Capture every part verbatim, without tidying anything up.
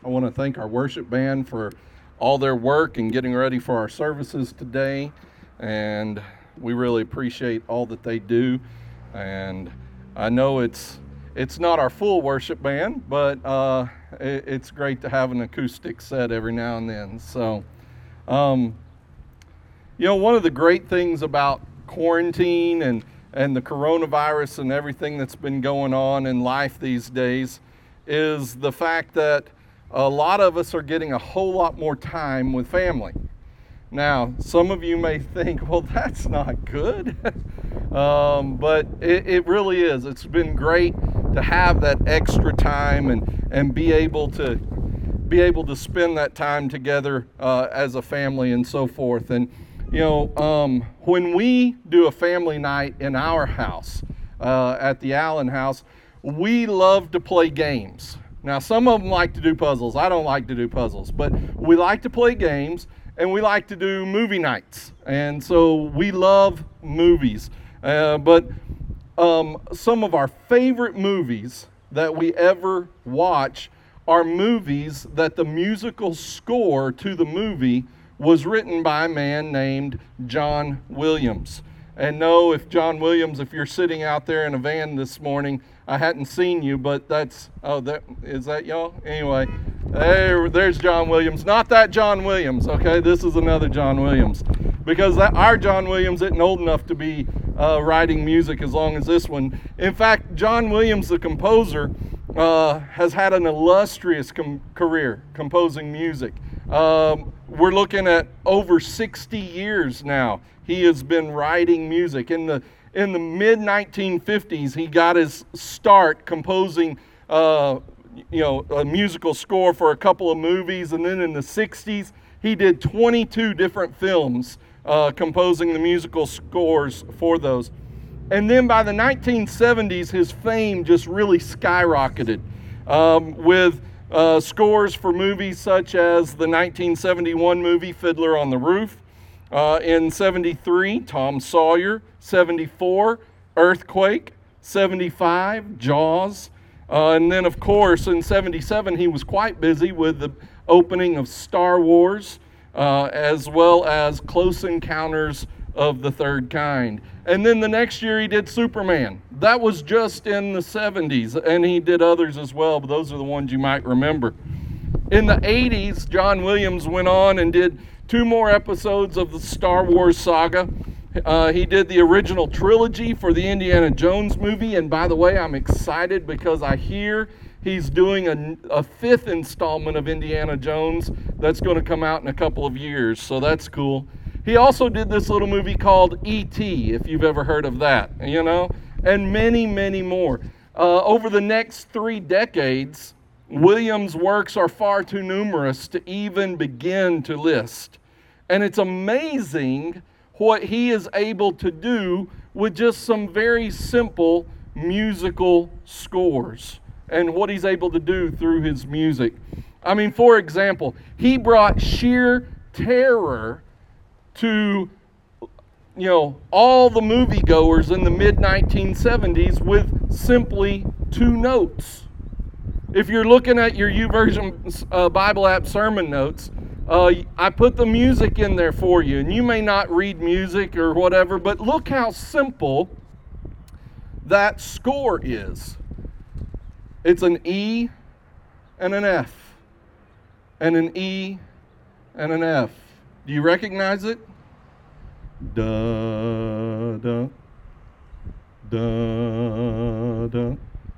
want to thank our worship band for all their work and getting ready for our services today. And we really appreciate all that they do. And I know it's it's not our full worship band, but uh, it, it's great to have an acoustic set every now and then. So, um, you know, one of the great things about quarantine and, and the coronavirus and everything that's been going on in life these days is the fact that a lot of us are getting a whole lot more time with family. Now, some of you may think, well, that's not good. um, but it, it really is. It's been great to have that extra time and, and be able to be able to spend that time together uh, as a family and so forth. And, you know, um, when we do a family night in our house, uh, at the Allen house, we love to play games. Now, some of them like to do puzzles. I don't like to do puzzles, but we like to play games, and we like to do movie nights. And so we love movies. Uh, but um, some of our favorite movies that we ever watch are movies that the musical score to the movie was written by a man named John Williams. And no, if John Williams, if you're sitting out there in a van this morning, I hadn't seen you, but that's, oh, that, is that y'all? Anyway, there, there's John Williams. Not that John Williams, okay? This is another John Williams. Because that, our John Williams isn't old enough to be uh, writing music as long as this one. In fact, John Williams, the composer, uh, has had an illustrious com- career composing music. Um, we're looking at over sixty years now. He has been writing music. In the in the mid nineteen fifties, he got his start composing, uh, you know, a musical score for a couple of movies, and then in the sixties, he did twenty-two different films, uh, composing the musical scores for those. And then by the nineteen seventies, his fame just really skyrocketed um, with uh, scores for movies such as the nineteen seventy-one movie Fiddler on the Roof. Uh, in seventy-three, Tom Sawyer. seventy-four, Earthquake. seventy-five, Jaws. Uh, and then, of course, in seventy-seven, he was quite busy with the opening of Star Wars, uh, as well as Close Encounters of the Third Kind. And then the next year, he did Superman. That was just in the seventies, and he did others as well, but those are the ones you might remember. In the eighties, John Williams went on and did two more episodes of the Star Wars saga. Uh, he did the original trilogy for the Indiana Jones movie. And by the way, I'm excited because I hear he's doing a, a fifth installment of Indiana Jones that's going to come out in a couple of years. So that's cool. He also did this little movie called E T, if you've ever heard of that, you know, and many, many more. Uh, over the next three decades, Williams' works are far too numerous to even begin to list. And it's amazing what he is able to do with just some very simple musical scores and what he's able to do through his music. I mean, for example, he brought sheer terror to, you know, all the moviegoers in the mid nineteen seventies with simply two notes. If you're looking at your YouVersion uh, Bible app sermon notes, uh, I put the music in there for you. And you may not read music or whatever, but look how simple that score is. It's an E and an F, and an E and an F. Do you recognize it? Da, da, da, da.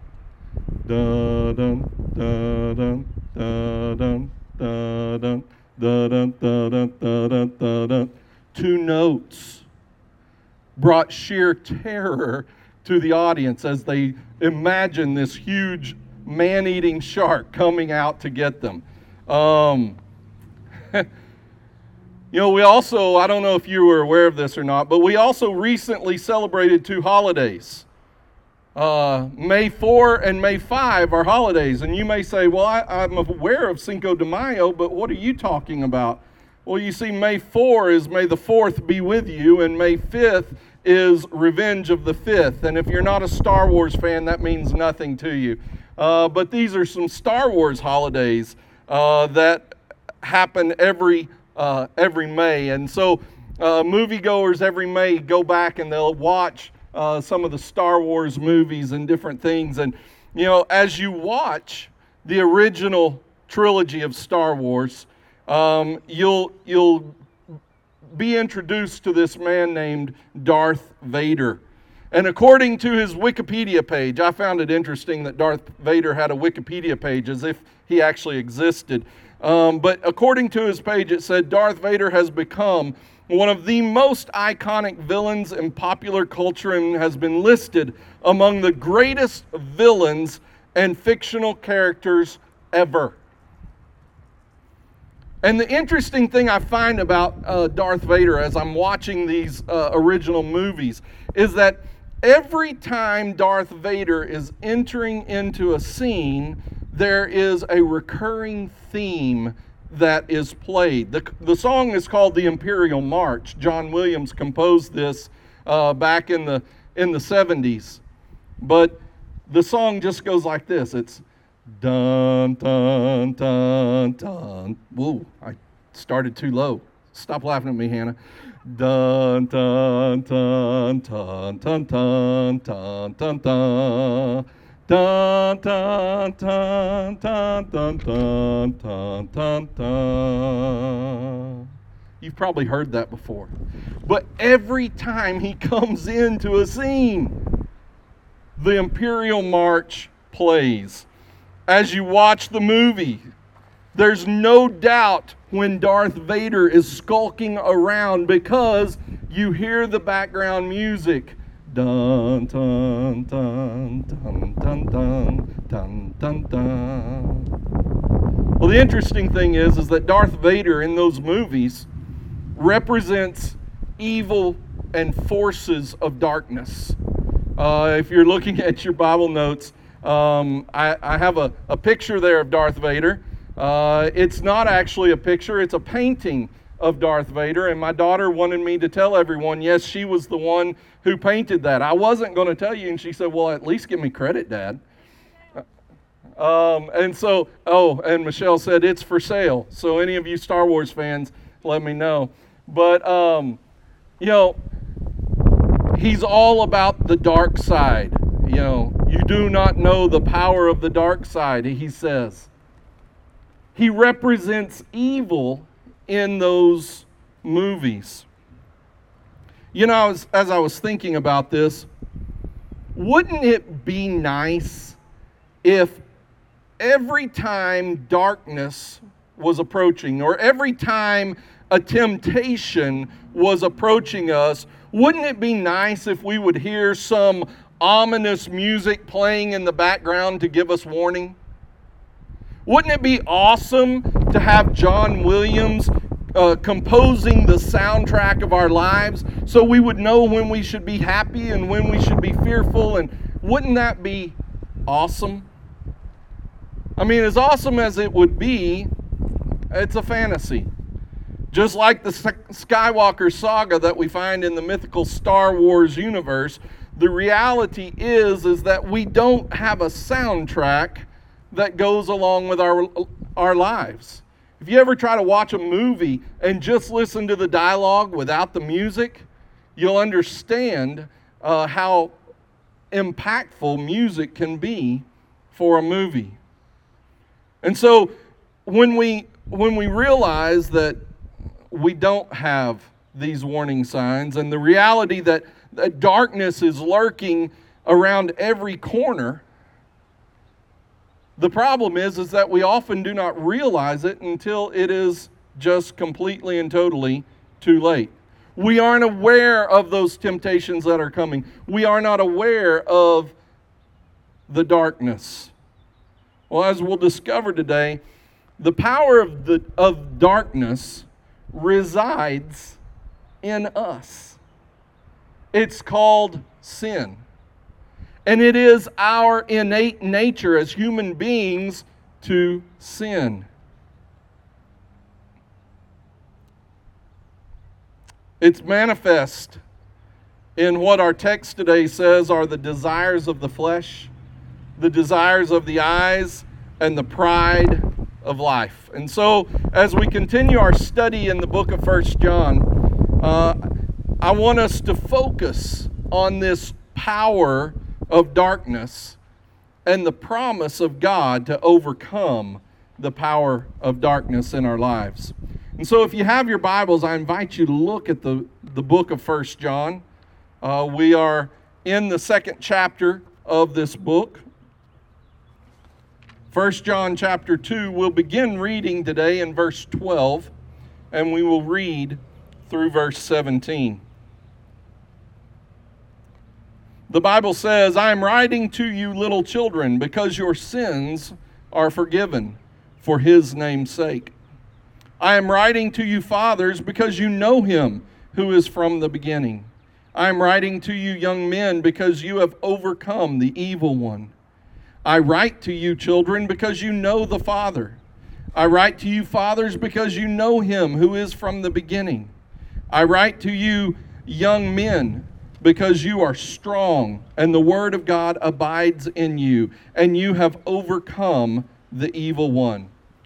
Da dun da dun da dun da dun da dun da dun da dun da dun. Two notes brought sheer terror to the audience as they imagine this huge man-eating shark coming out to get them. Um, you know, we also, I don't know if you were aware of this or not, but we also recently celebrated two holidays. Uh, May fourth and May fifth are holidays, and you may say, well, I, I'm aware of Cinco de Mayo, but what are you talking about? Well, you see, May fourth is May the fourth be with you, and May fifth is Revenge of the Fifth. And if you're not a Star Wars fan, that means nothing to you. Uh, but these are some Star Wars holidays uh, that happen every uh, every May. And so uh, moviegoers every May go back and they'll watch uh, some of the Star Wars movies and different things. And, you know, as you watch the original trilogy of Star Wars, um, you'll you'll be introduced to this man named Darth Vader. And according to his Wikipedia page, I found it interesting that Darth Vader had a Wikipedia page as if he actually existed. Um, but according to his page, it said Darth Vader has become one of the most iconic villains in popular culture and has been listed among the greatest villains and fictional characters ever. And the interesting thing I find about uh, Darth Vader as I'm watching these uh, original movies is that every time Darth Vader is entering into a scene, there is a recurring theme that is played. The, the song is called the Imperial March. John Williams composed this uh, back in the in the seventies. But the song just goes like this. It's dun, dun, dun, dun. Whoa, I started too low. Stop laughing at me, Hannah. Dun, dun, dun, dun, dun, dun, dun, dun, dun. Dun, dun, dun, dun, dun, dun, dun, dun, dun. You've probably heard that before. But every time he comes into a scene, the Imperial March plays. As you watch the movie, there's no doubt when Darth Vader is skulking around because you hear the background music. Dun, dun, dun, dun, dun, dun, dun, dun, dun. Well, the interesting thing is, is that Darth Vader in those movies represents evil and forces of darkness. Uh, if you're looking at your Bible notes, um, I, I have a, a picture there of Darth Vader. Uh, it's not actually a picture, it's a painting of Darth Vader, and my daughter wanted me to tell everyone, yes, she was the one who painted that. I wasn't going to tell you, and she said, well, at least give me credit, Dad. Um, and so, oh, and Michelle said, it's for sale. So any of you Star Wars fans, let me know. But, um, you know, he's all about the dark side. You know, you do not know the power of the dark side, he says. He represents evil in those movies. You know, as, as I was thinking about this, wouldn't it be nice if every time darkness was approaching, or every time a temptation was approaching us, wouldn't it be nice if we would hear some ominous music playing in the background to give us warning? Wouldn't it be awesome to have John Williams uh, composing the soundtrack of our lives so we would know when we should be happy and when we should be fearful? And wouldn't that be awesome? I mean, as awesome as it would be, it's a fantasy. Just like the Skywalker saga that we find in the mythical Star Wars universe, the reality is, is that we don't have a soundtrack that goes along with our our lives. If you ever try to watch a movie and just listen to the dialogue without the music, you'll understand uh, how impactful music can be for a movie. And so when we when we realize that we don't have these warning signs, and the reality that, that darkness is lurking around every corner, the problem is, is that we often do not realize it until it is just completely and totally too late. We aren't aware of those temptations that are coming. We are not aware of the darkness. Well, as we'll discover today, the power of the of darkness resides in us. It's called sin. And it is our innate nature as human beings to sin. It's manifest in what our text today says are the desires of the flesh, the desires of the eyes, and the pride of life. And so, as we continue our study in the book of First John, uh, I want us to focus on this power of darkness and the promise of God to overcome the power of darkness in our lives. And so if you have your Bibles, I invite you to look at the, the book of First John. Uh, we are in the second chapter of this book. First John chapter two, we'll begin reading today in verse twelve, and we will read through verse seventeen. The Bible says, "I am writing to you, little children, because your sins are forgiven for his name's sake. I am writing to you, fathers, because you know him who is from the beginning. I am writing to you, young men, because you have overcome the evil one. I write to you, children, because you know the Father. I write to you, fathers, because you know him who is from the beginning. I write to you, young men, because you are strong, and the word of God abides in you, and you have overcome the evil one."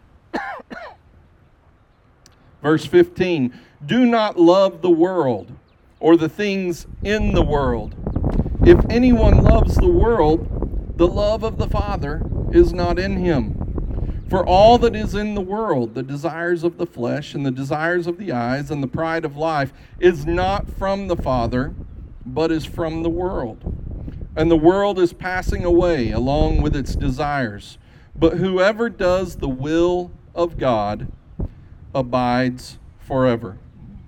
Verse fifteen, "Do not love the world or the things in the world. If anyone loves the world, the love of the Father is not in him. For all that is in the world, the desires of the flesh and the desires of the eyes and the pride of life, is not from the Father, but is from the world. And the world is passing away along with its desires. But whoever does the will of God abides forever."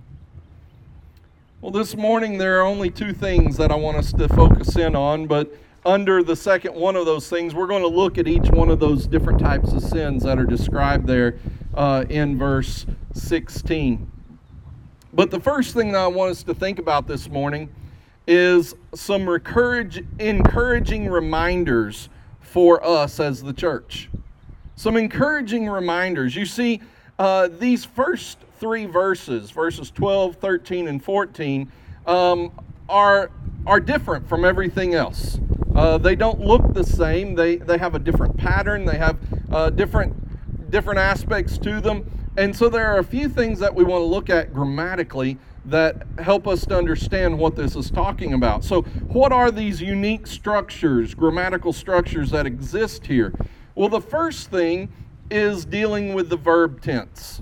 Well, this morning there are only two things that I want us to focus in on, but under the second one of those things, we're going to look at each one of those different types of sins that are described there uh, in verse sixteen. But the first thing that I want us to think about this morning is some encourage, encouraging reminders for us as the church. Some encouraging reminders. You see, uh, these first three verses, verses twelve, thirteen, and fourteen, um, are, are different from everything else. Uh, they don't look the same. They, they have a different pattern. They have uh, different, different aspects to them. And so there are a few things that we want to look at grammatically that help us to understand what this is talking about. So what are these unique structures, grammatical structures that exist here? Well, the first thing is dealing with the verb tense.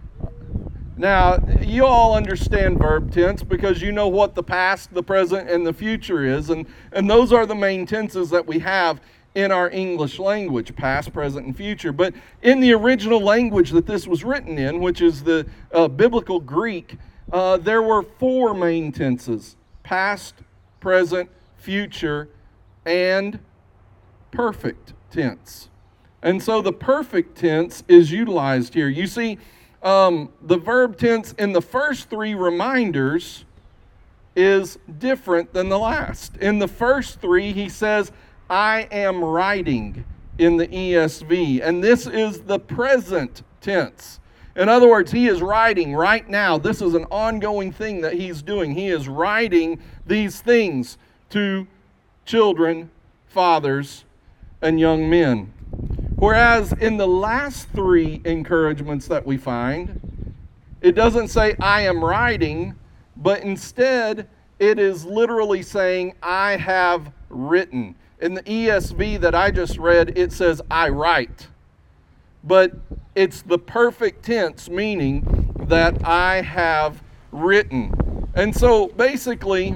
Now, you all understand verb tense because you know what the past, the present, and the future is, and, and those are the main tenses that we have in our English language, past, present, and future. But in the original language that this was written in, which is the uh, biblical Greek, Uh, there were four main tenses: past, present, future, and perfect tense. And so the perfect tense is utilized here. You see, um, the verb tense in the first three reminders is different than the last. In the first three, he says, "I am writing," in the E S V, and this is the present tense. In other words, he is writing right now. This is an ongoing thing that he's doing. He is writing these things to children, fathers, and young men. Whereas in the last three encouragements that we find, it doesn't say, "I am writing," but instead it is literally saying, "I have written." In the E S V that I just read, it says, "I write." But it's the perfect tense, meaning that I have written. And so basically,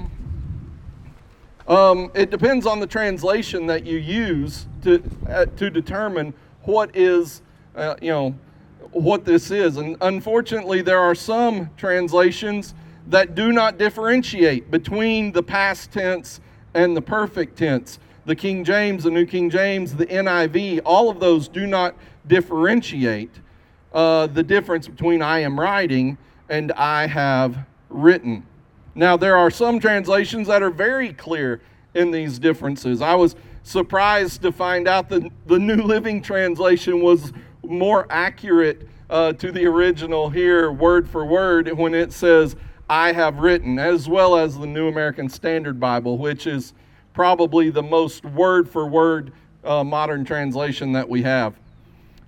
um, it depends on the translation that you use to uh, to determine what is, uh, you know, what this is. And unfortunately, there are some translations that do not differentiate between the past tense and the perfect tense. The King James, the New King James, the N I V, all of those do not differentiate uh, the difference between "I am writing" and "I have written." Now, there are some translations that are very clear in these differences. I was surprised to find out that the New Living Translation was more accurate uh, to the original here, word for word, when it says, "I have written," as well as the New American Standard Bible, which is probably the most word for word uh, modern translation that we have.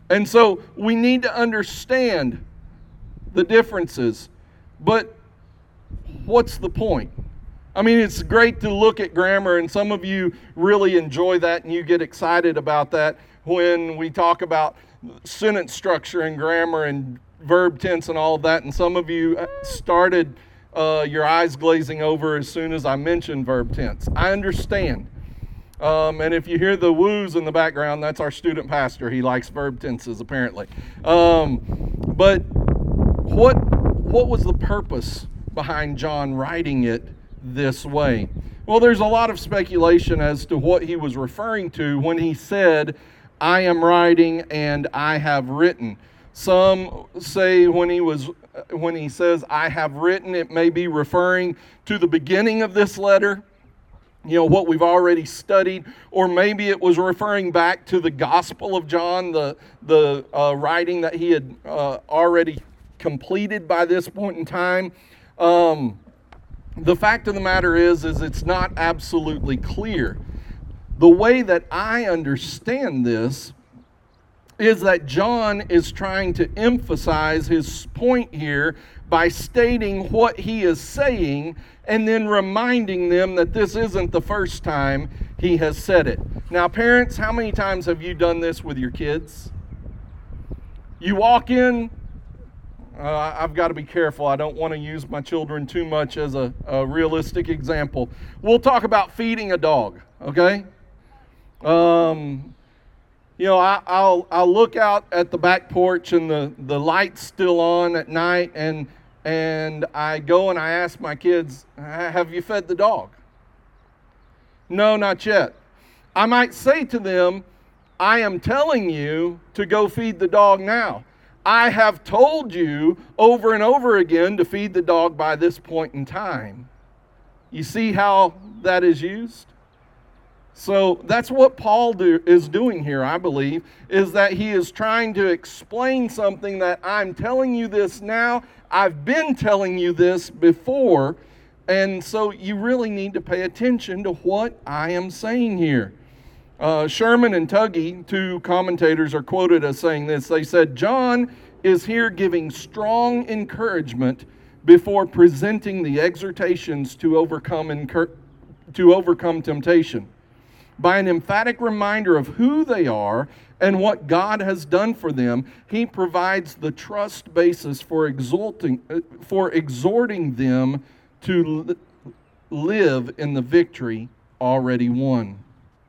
And so we need to understand the differences. But what's the point? I mean, it's great to look at grammar, and some of you really enjoy that and you get excited about that when we talk about sentence structure and grammar and verb tense and all of that. And some of you started uh, your eyes glazing over as soon as I mentioned verb tense. I understand. Um, and if you hear the woos in the background, that's our student pastor. He likes verb tenses, apparently. Um, but what what was the purpose behind John writing it this way? Well, there's a lot of speculation as to what he was referring to when he said, I am writing and I have written. Some say when he was when he says I have written, it may be referring to the beginning of this letter, you know, what we've already studied, or maybe it was referring back to the Gospel of John, the the uh, writing that he had uh, already completed by this point in time. Um, the fact of the matter is, is it's not absolutely clear. The way that I understand this is that John is trying to emphasize his point here by stating what he is saying and then reminding them that this isn't the first time he has said it. Now, parents, how many times have you done this with your kids? You walk in, uh, I've got to be careful. I don't want to use my children too much as a, a realistic example. We'll talk about feeding a dog, okay? Um, you know, I, I'll I'll look out at the back porch and the, the light's still on at night, and and I go and I ask my kids, have you fed the dog? No, not yet. I might say to them, I am telling you to go feed the dog now. I have told you over and over again to feed the dog by this point in time. You see how that is used? So that's what Paul do, is doing here, I believe, is that he is trying to explain something that I'm telling you this now. I've been telling you this before, and so you really need to pay attention to what I am saying here. Uh, Sherman and Tuggy, two commentators, are quoted as saying this. They said, John is here giving strong encouragement before presenting the exhortations to overcome incur- to overcome temptation. By an emphatic reminder of who they are and what God has done for them, he provides the trust basis for exalting, for exhorting them to live in the victory already won.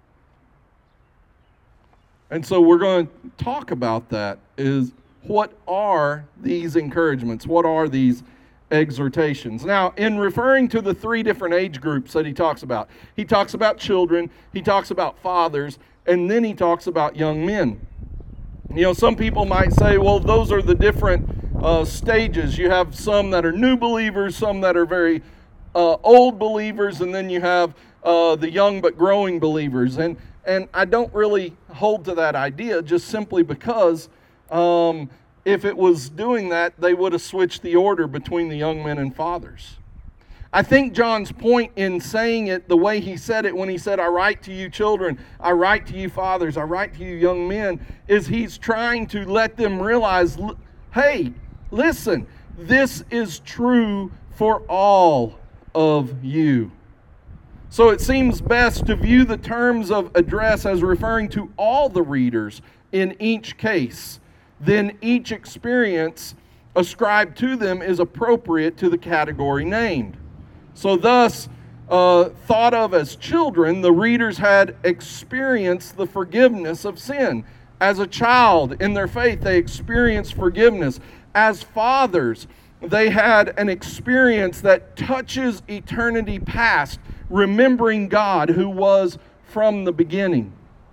And so we're going to talk about that, is what are these encouragements? What are these exhortations? Now, in referring to the three different age groups that he talks about, he talks about children, he talks about fathers, and then he talks about young men. You know, some people might say, well, those are the different uh, stages. You have some that are new believers, some that are very uh, old believers, and then you have uh, the young but growing believers. And and I don't really hold to that idea, just simply because um, if it was doing that, they would have switched the order between the young men and fathers. I think John's point in saying it the way he said it when he said, I write to you children, I write to you fathers, I write to you young men, is he's trying to let them realize, hey, listen, this is true for all of you. So it seems best to view the terms of address as referring to all the readers in each case. Then each experience ascribed to them is appropriate to the category named. So thus, uh, thought of as children, the readers had experienced the forgiveness of sin. As a child in their faith, they experienced forgiveness. As fathers, they had an experience that touches eternity past, remembering God who was from the beginning.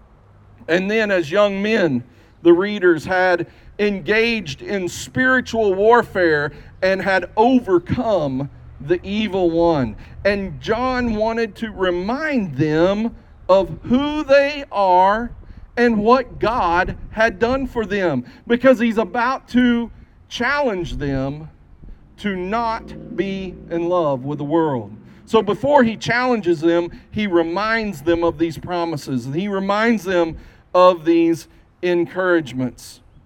And then as young men, the readers had engaged in spiritual warfare and had overcome the evil one. And John wanted to remind them of who they are and what God had done for them, because he's about to challenge them to not be in love with the world. So before he challenges them, he reminds them of these promises. He reminds them of these encouragements.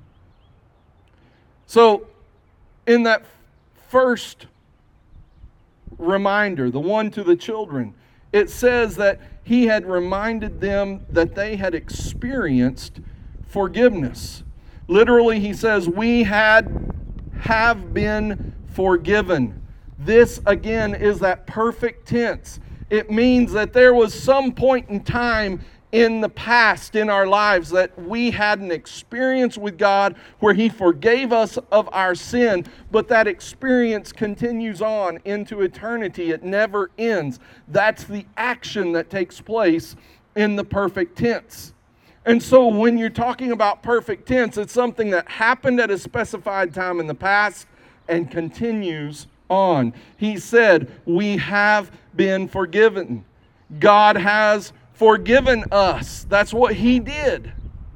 So, in that first reminder, the one to the children, it says that he had reminded them that they had experienced forgiveness. Literally, he says, we had have been forgiven. This, again, is that perfect tense. It means that there was some point in time in the past in our lives that we had an experience with God where He forgave us of our sin, but that experience continues on into eternity. It never ends. That's the action that takes place in the perfect tense. And so when you're talking about perfect tense, it's something that happened at a specified time in the past and continues on. He said, we have been forgiven. God has forgiven us. That's what He did.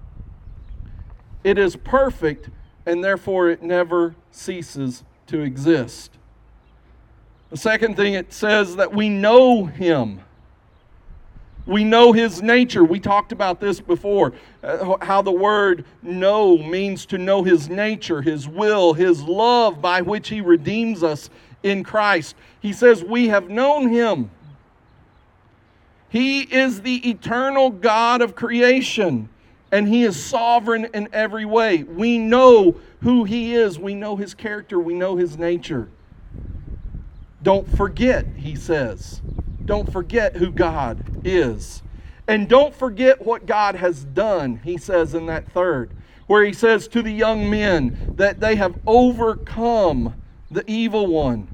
It is perfect, and therefore it never ceases to exist. The second thing, it says that we know Him. We know His nature. We talked about this before, uh, how the word know means to know His nature, His will, His love by which He redeems us in Christ. He says we have known Him. He is the eternal God of creation, and He is sovereign in every way. We know who He is. We know His character. We know His nature. Don't forget, He says. Don't forget who God is. And don't forget what God has done, He says in that third, where He says to the young men that they have overcome the evil one.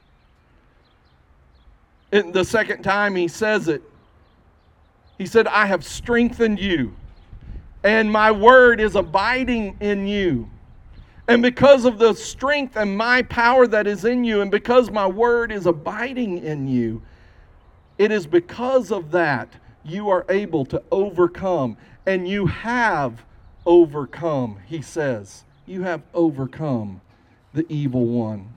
In the second time He says it, He said, I have strengthened you, and my word is abiding in you. And because of the strength and my power that is in you, and because my word is abiding in you, it is because of that you are able to overcome. And you have overcome, He says. You have overcome the evil one.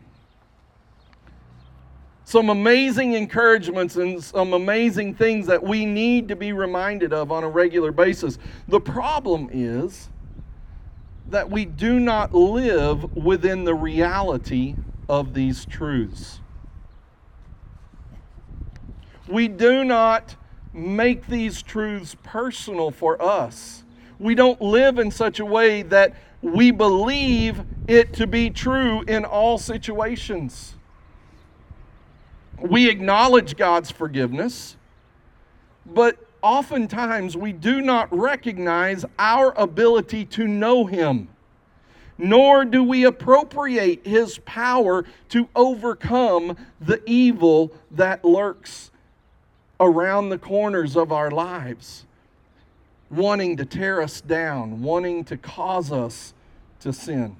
Some amazing encouragements and some amazing things that we need to be reminded of on a regular basis. The problem is that we do not live within the reality of these truths. We do not make these truths personal for us. We don't live in such a way that we believe it to be true in all situations. We acknowledge God's forgiveness, but oftentimes we do not recognize our ability to know Him, nor do we appropriate His power to overcome the evil that lurks around the corners of our lives, wanting to tear us down, wanting to cause us to sin.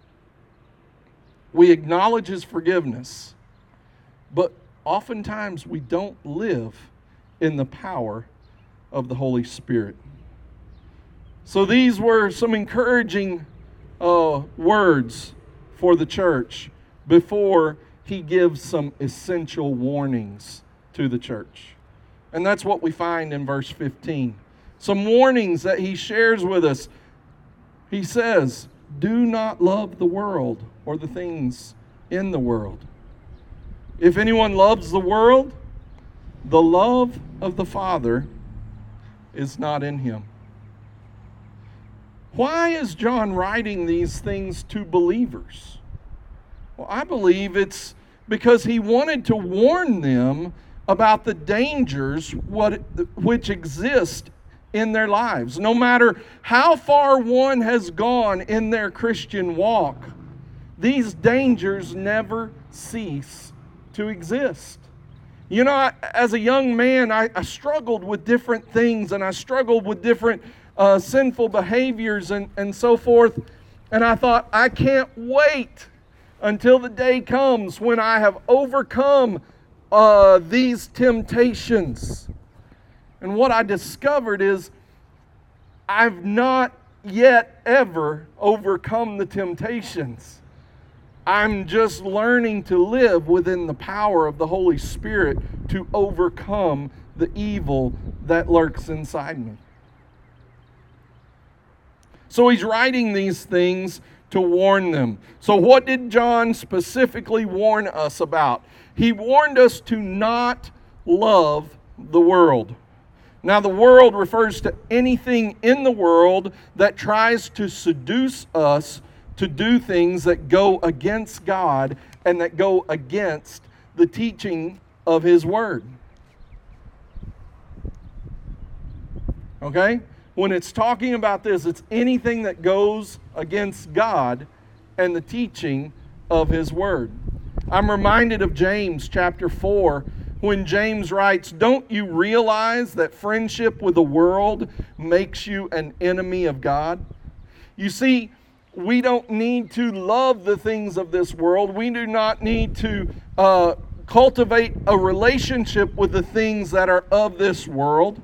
We acknowledge His forgiveness, but oftentimes we don't live in the power of the Holy Spirit. So these were some encouraging uh, words for the church before He gives some essential warnings to the church. And that's what we find in verse fifteen. Some warnings that He shares with us. He says, do not love the world or the things in the world. If anyone loves the world, the love of the Father is not in him. Why is John writing these things to believers? Well, I believe it's because he wanted to warn them about the dangers what, which exist in their lives. No matter how far one has gone in their Christian walk, these dangers never cease to exist. You know, I, as a young man, I, I struggled with different things, and I struggled with different uh, sinful behaviors and, and so forth. And I thought, I can't wait until the day comes when I have overcome uh, these temptations. And what I discovered is I've not yet ever overcome the temptations. I'm just learning to live within the power of the Holy Spirit to overcome the evil that lurks inside me. So he's writing these things to warn them. So what did John specifically warn us about? He warned us to not love the world. Now, the world refers to anything in the world that tries to seduce us to do things that go against God and that go against the teaching of His Word. Okay? When it's talking about this, it's anything that goes against God and the teaching of His Word. I'm reminded of James chapter four, when James writes, "Don't you realize that friendship with the world makes you an enemy of God?" You see, we don't need to love the things of this world. We do not need to uh, cultivate a relationship with the things that are of this world,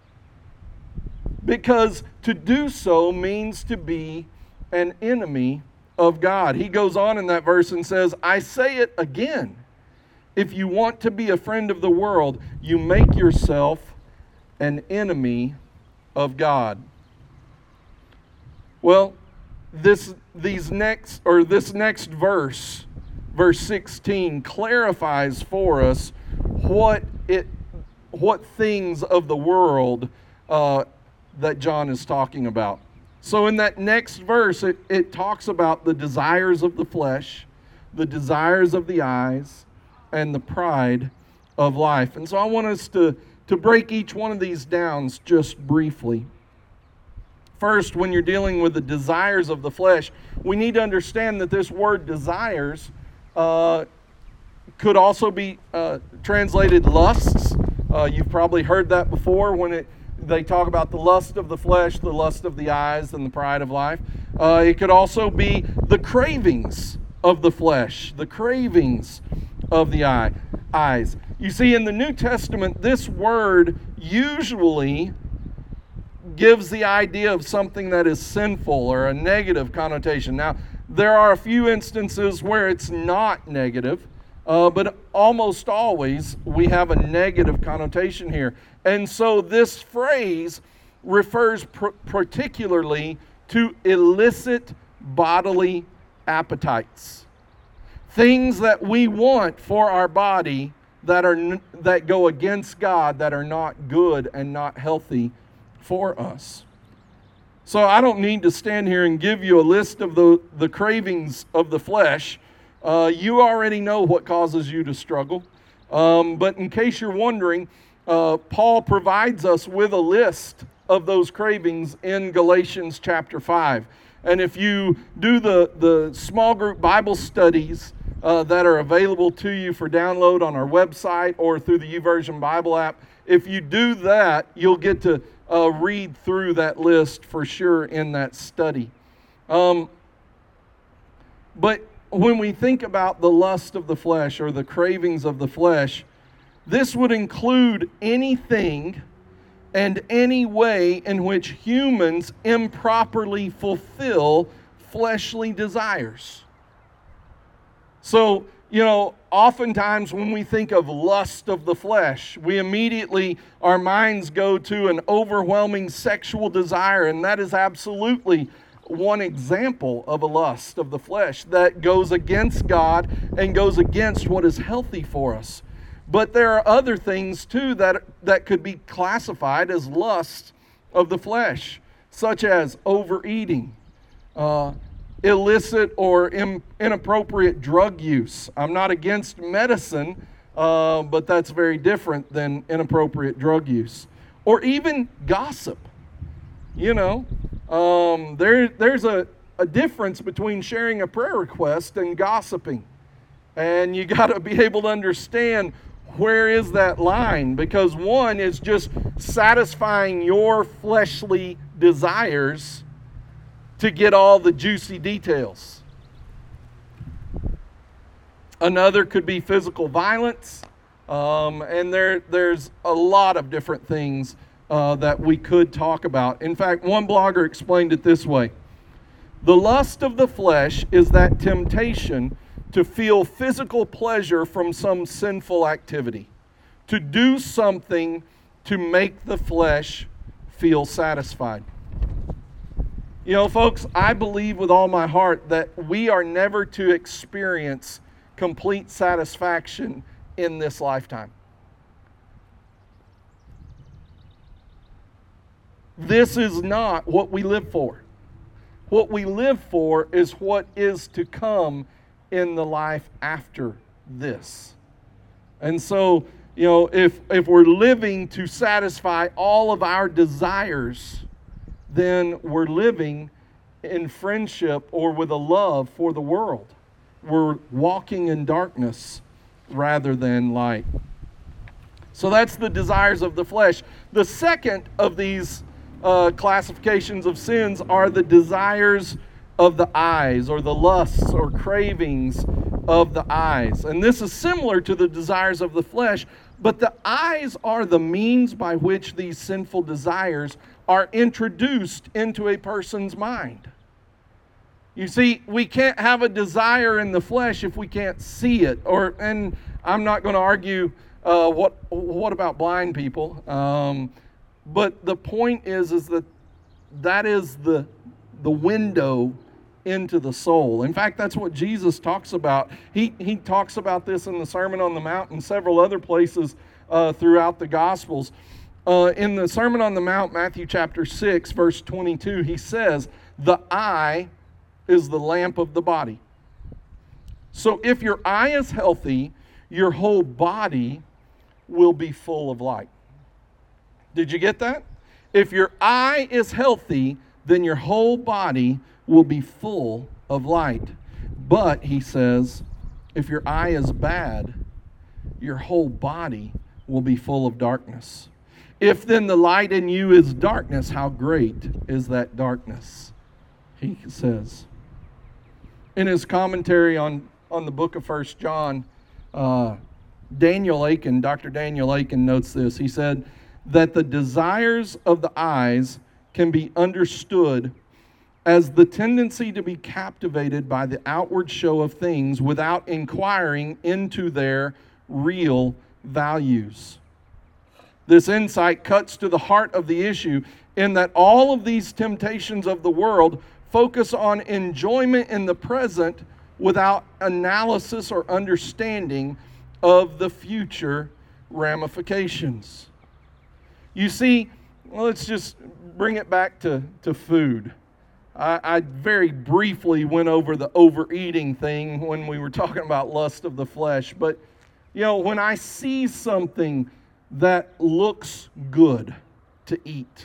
because to do so means to be an enemy of God. He goes on in that verse and says, "I say it again. If you want to be a friend of the world, you make yourself an enemy of God." Well, this these next or this next verse, verse sixteen, clarifies for us what it what things of the world uh, that John is talking about. So in that next verse, it, it talks about the desires of the flesh, the desires of the eyes, and the pride of life. And so I want us to, to break each one of these down just briefly. First, when you're dealing with the desires of the flesh, we need to understand that this word desires uh, could also be uh, translated lusts. Uh, you've probably heard that before when it they talk about the lust of the flesh, the lust of the eyes, and the pride of life. Uh, it could also be the cravings of the flesh, the cravings of the eye, eyes. You see, in the New Testament, this word usually gives the idea of something that is sinful or a negative connotation. Now, there are a few instances where it's not negative, uh, but almost always we have a negative connotation here. And so this phrase refers pr- particularly to illicit bodily appetites. Things that we want for our body that are n- that go against God, that are not good and not healthy for us. So I don't need to stand here and give you a list of the, the cravings of the flesh. Uh, you already know what causes you to struggle. Um, but in case you're wondering, uh, Paul provides us with a list of those cravings in Galatians chapter five. And if you do the, the small group Bible studies uh, that are available to you for download on our website or through the YouVersion Bible app, if you do that, you'll get to uh, read through that list for sure in that study. Um, but when we think about the lust of the flesh or the cravings of the flesh, this would include anything and any way in which humans improperly fulfill fleshly desires. So, you know, oftentimes when we think of lust of the flesh, we immediately, our minds go to an overwhelming sexual desire, and that is absolutely one example of a lust of the flesh that goes against God and goes against what is healthy for us. But there are other things too that, that could be classified as lust of the flesh, such as overeating, uh, illicit or in, inappropriate drug use. I'm not against medicine, uh, but that's very different than inappropriate drug use. Or even gossip. You know, um, there, there's a, a difference between sharing a prayer request and gossiping. And you got to be able to understand where is that line, because one is just satisfying your fleshly desires to get all the juicy details. Another could be physical violence, um, and there there's a lot of different things uh, that we could talk about. In fact, one blogger explained it this way: the lust of the flesh is that temptation to feel physical pleasure from some sinful activity, to do something to make the flesh feel satisfied. You know, folks, I believe with all my heart that we are never to experience complete satisfaction in this lifetime. This is not what we live for. What we live for is what is to come in the life after this. And so, you know, if if we're living to satisfy all of our desires, then we're living in friendship or with a love for the world. We're walking in darkness rather than light. So that's the desires of the flesh. The second of these uh, classifications of sins are the desires of the eyes, or the lusts or cravings of the eyes. And this is similar to the desires of the flesh, but the eyes are the means by which these sinful desires are introduced into a person's mind. You see, we can't have a desire in the flesh if we can't see it. Or, and I'm not going to argue uh, what what about blind people. Um, but the point is, is that that is the the window into the soul. In fact, that's what Jesus talks about. He he talks about this in the Sermon on the Mount and several other places uh, throughout the Gospels. Uh, in the Sermon on the Mount, Matthew chapter six, verse twenty-two, he says, "The eye is the lamp of the body." So if your eye is healthy, your whole body will be full of light. Did you get that? If your eye is healthy, then your whole body will be full of light. But, he says, if your eye is bad, your whole body will be full of darkness. If then the light in you is darkness, how great is that darkness? He says. In his commentary on, on the book of First John, uh, Daniel Aiken, Doctor Daniel Aiken notes this. He said that the desires of the eyes can be understood as the tendency to be captivated by the outward show of things without inquiring into their real values. This insight cuts to the heart of the issue in that all of these temptations of the world focus on enjoyment in the present without analysis or understanding of the future ramifications. You see, well, let's just bring it back to, to food. I, I very briefly went over the overeating thing when we were talking about lust of the flesh. But, you know, when I see something that looks good to eat,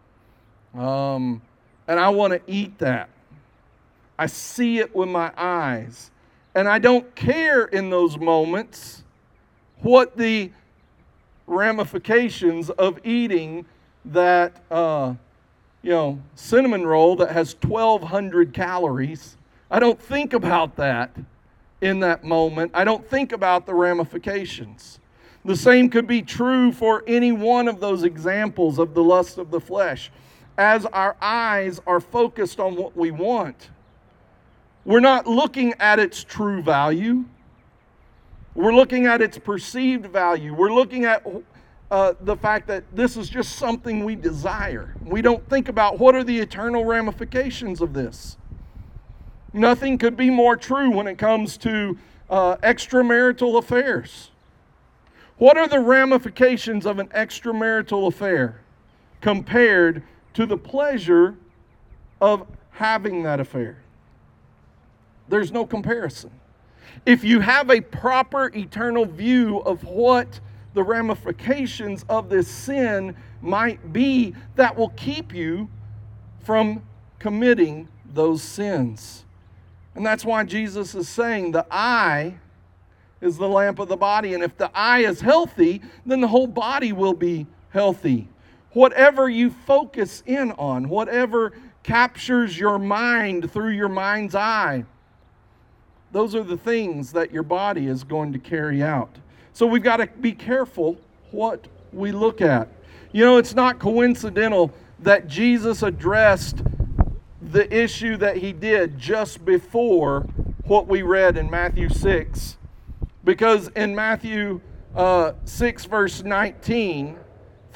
um, and I want to eat that, I see it with my eyes, and I don't care in those moments what the ramifications of eating that uh, you know, cinnamon roll that has twelve hundred calories. I don't think about that in that moment. I don't think about the ramifications. The same could be true for any one of those examples of the lust of the flesh. As our eyes are focused on what we want, we're not looking at its true value. We're looking at its perceived value. We're looking at uh, the fact that this is just something we desire. We don't think about what are the eternal ramifications of this. Nothing could be more true when it comes to uh, extramarital affairs. What are the ramifications of an extramarital affair compared to the pleasure of having that affair? There's no comparison. If you have a proper eternal view of what the ramifications of this sin might be, that will keep you from committing those sins. And that's why Jesus is saying the eye is the lamp of the body. And if the eye is healthy, then the whole body will be healthy. Whatever you focus in on, whatever captures your mind through your mind's eye, those are the things that your body is going to carry out. So we've got to be careful what we look at. You know, it's not coincidental that Jesus addressed the issue that he did just before what we read in Matthew six. Because in Matthew uh, six, verse nineteen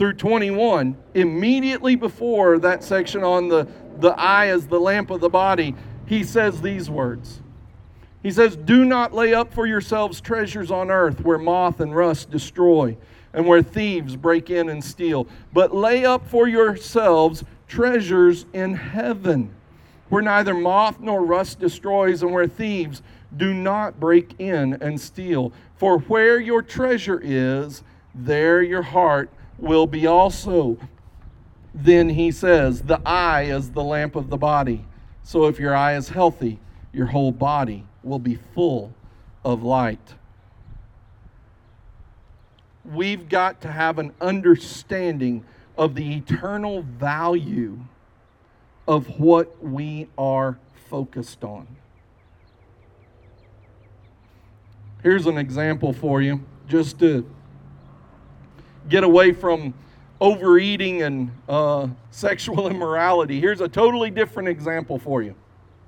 through twenty-one, immediately before that section on the, the eye as the lamp of the body, he says these words. He says, "Do not lay up for yourselves treasures on earth where moth and rust destroy and where thieves break in and steal, but lay up for yourselves treasures in heaven where neither moth nor rust destroys and where thieves do not break in and steal. For where your treasure is, there your heart will be also." Then he says, the eye is the lamp of the body. So if your eye is healthy, your whole body will be full of light. We've got to have an understanding of the eternal value of what we are focused on. Here's an example for you, just to get away from overeating and uh, sexual immorality. Here's a totally different example for you.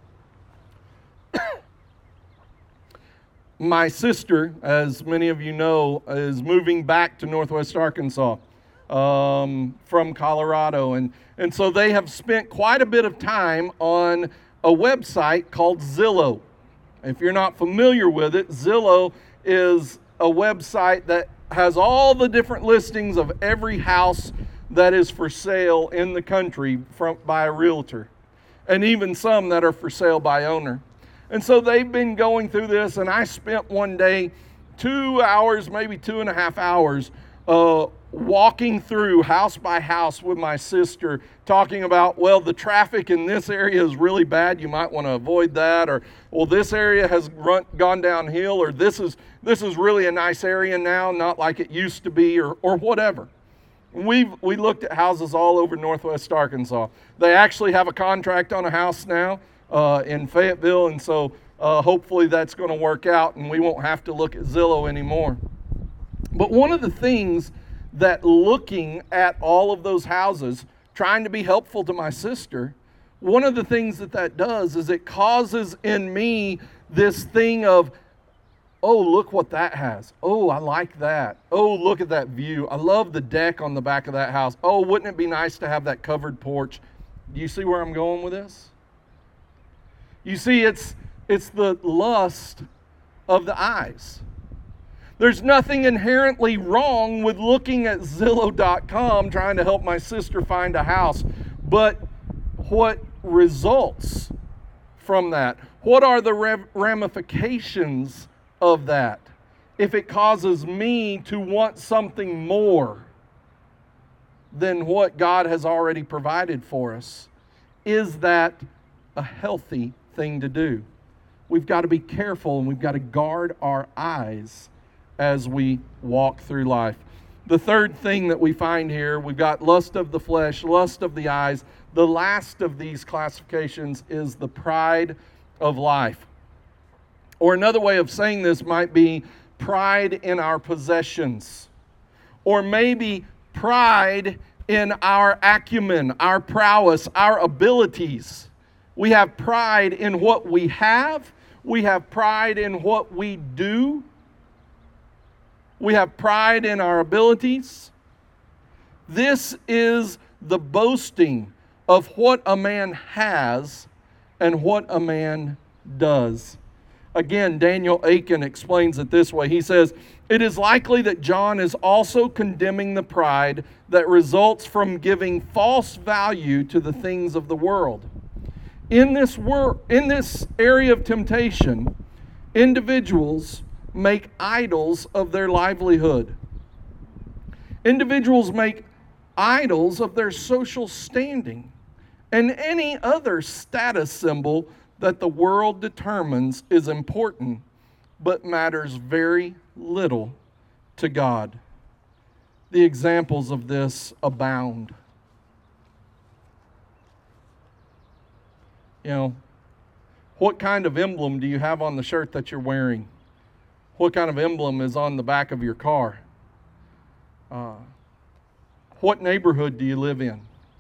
My sister, as many of you know, is moving back to Northwest Arkansas um, from Colorado. And, and so they have spent quite a bit of time on a website called Zillow. If you're not familiar with it, Zillow is a website that has all the different listings of every house that is for sale in the country from, by a realtor, and even some that are for sale by owner. And so they've been going through this, and I spent one day two hours, maybe two and a half hours, uh, walking through house by house with my sister, talking about, well, the traffic in this area is really bad, you might want to avoid that, or, well, this area has run, gone downhill, or this is this is really a nice area now, not like it used to be, or or whatever. We've we looked at houses all over Northwest Arkansas. They actually have a contract on a house now uh, in Fayetteville, and so uh, hopefully that's going to work out, and we won't have to look at Zillow anymore. But one of the things that looking at all of those houses, trying to be helpful to my sister, one of the things that that does is it causes in me this thing of, oh, look what that has. Oh, I like that. Oh, look at that view. I love the deck on the back of that house. Oh, wouldn't it be nice to have that covered porch? Do you see where I'm going with this? You see, it's it's the lust of the eyes. There's nothing inherently wrong with looking at Zillow dot com trying to help my sister find a house. But what results from that? What are the ramifications of that? If it causes me to want something more than what God has already provided for us, is that a healthy thing to do? We've got to be careful, and we've got to guard our eyes as we walk through life. The third thing that we find here, we've got lust of the flesh, lust of the eyes. The last of these classifications is the pride of life. Or another way of saying this might be pride in our possessions. Or maybe pride in our acumen, our prowess, our abilities. We have pride in what we have. We have pride in what we do. We have pride in our abilities. This is the boasting of what a man has and what a man does. Again, Daniel Aiken explains it this way. He says, "It is likely that John is also condemning the pride that results from giving false value to the things of the world. In this wor- in this area of temptation, individuals make idols of their livelihood. Individuals make idols of their social standing and any other status symbol that the world determines is important but matters very little to God." The examples of this abound. You know, what kind of emblem do you have on the shirt that you're wearing? What kind of emblem is on the back of your car? Uh, what neighborhood do you live in?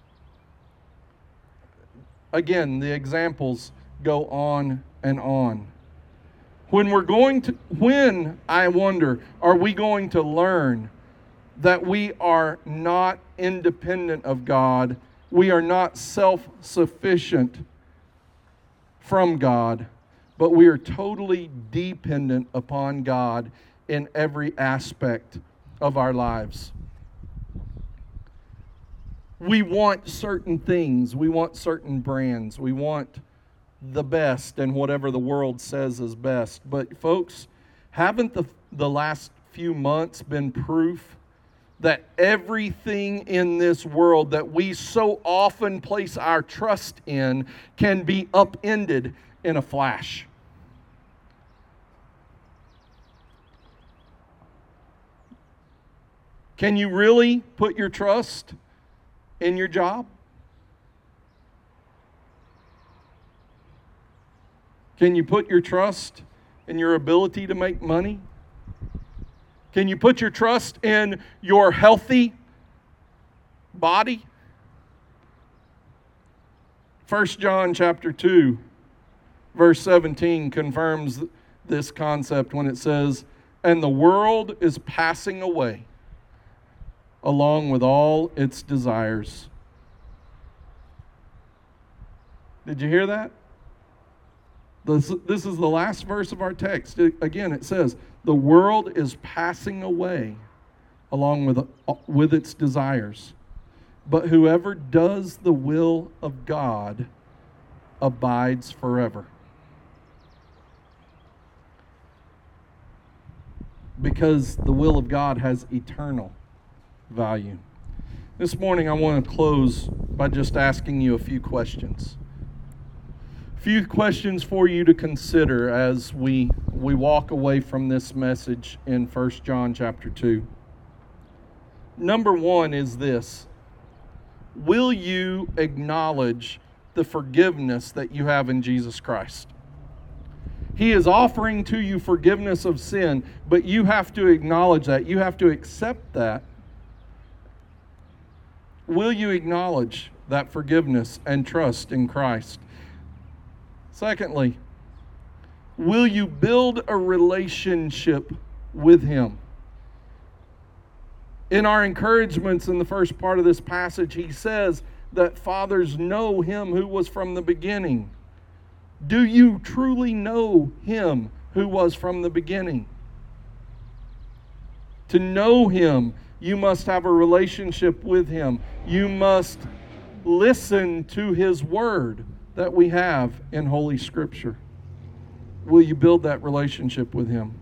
Again, the examples go on and on. When we're going to, when, I wonder, are we going to learn that we are not independent of God. We are not self-sufficient from God, but we are totally dependent upon God in every aspect of our lives. We want certain things. We want certain brands. We want the best and whatever the world says is best. But folks, haven't the, the last few months been proof that everything in this world that we so often place our trust in can be upended in a flash? Can you really put your trust in your job? Can you put your trust in your ability to make money? Can you put your trust in your healthy body? First John chapter two, verse seventeen confirms this concept when it says, "And the world is passing away, along with all its desires." Did you hear that? This, this is the last verse of our text. It, again, it says, "The world is passing away along with, with its desires. But whoever does the will of God abides forever." Because the will of God has eternal value. This morning I want to close by just asking you a few questions. A few questions for you to consider as we we walk away from this message in First John chapter two. Number one is this: will you acknowledge the forgiveness that you have in Jesus Christ? He is offering to you forgiveness of sin, but you have to acknowledge that. You have to accept that. Will you acknowledge that forgiveness and trust in Christ? Secondly, will you build a relationship with Him? In our encouragements in the first part of this passage, he says that fathers know Him who was from the beginning. Do you truly know Him who was from the beginning? To know Him, you must have a relationship with Him. You must listen to His Word that we have in Holy Scripture. Will you build that relationship with Him?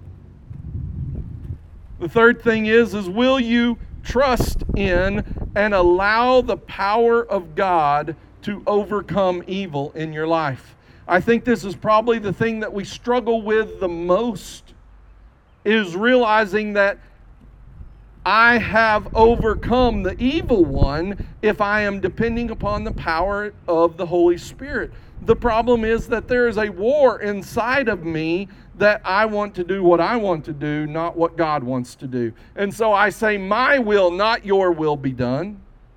The third thing is, is will you trust in and allow the power of God to overcome evil in your life? I think this is probably the thing that we struggle with the most, is realizing that I have overcome the evil one if I am depending upon the power of the Holy Spirit. The problem is that there is a war inside of me that I want to do what I want to do, not what God wants to do. And so I say, my will, not your will, be done.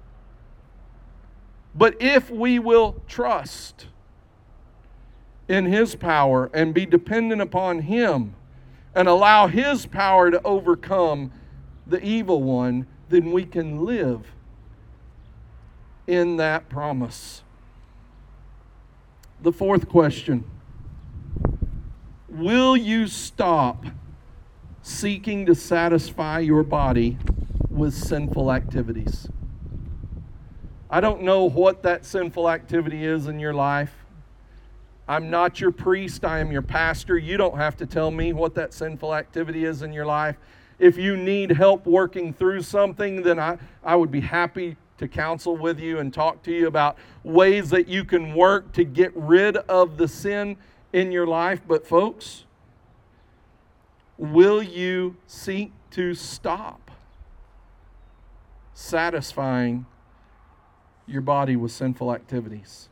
But if we will trust in His power and be dependent upon Him and allow His power to overcome the evil one, then we can live in that promise. The fourth question: will you stop seeking to satisfy your body with sinful activities? I don't know what that sinful activity is in your life. I'm not your priest, I am your pastor. You don't have to tell me what that sinful activity is in your life. If you need help working through something, then I, I would be happy to counsel with you and talk to you about ways that you can work to get rid of the sin in your life. But folks, will you seek to stop satisfying your body with sinful activities?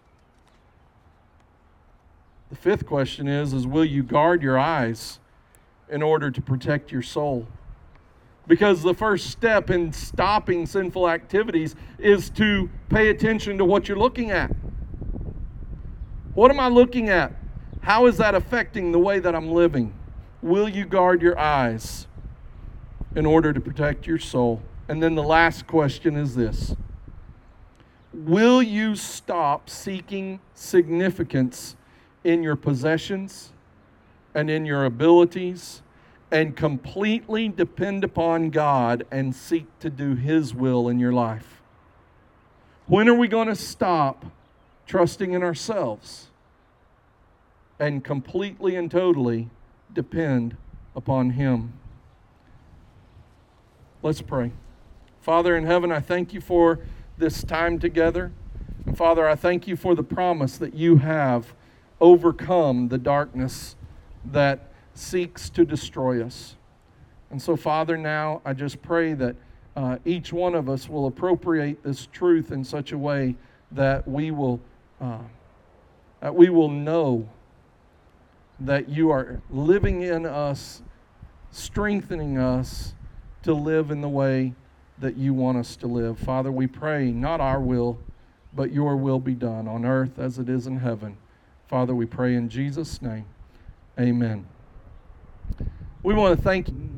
The fifth question is, is will you guard your eyes in order to protect your soul? Because the first step in stopping sinful activities is to pay attention to what you're looking at. What am I looking at? How is that affecting the way that I'm living? Will you guard your eyes in order to protect your soul? And then the last question is this: will you stop seeking significance in your possessions and in your abilities and completely depend upon God and seek to do His will in your life? When are we going to stop trusting in ourselves and completely and totally depend upon Him? Let's pray. Father in heaven, I thank you for this time together. And Father, I thank you for the promise that you have overcome the darkness that seeks to destroy us. And so, Father, now I just pray that uh, each one of us will appropriate this truth in such a way that we will, uh, that we will know that you are living in us, strengthening us to live in the way that you want us to live. Father, we pray not our will, but your will be done on earth as it is in heaven. Father, we pray in Jesus' name. Amen. We want to thank you.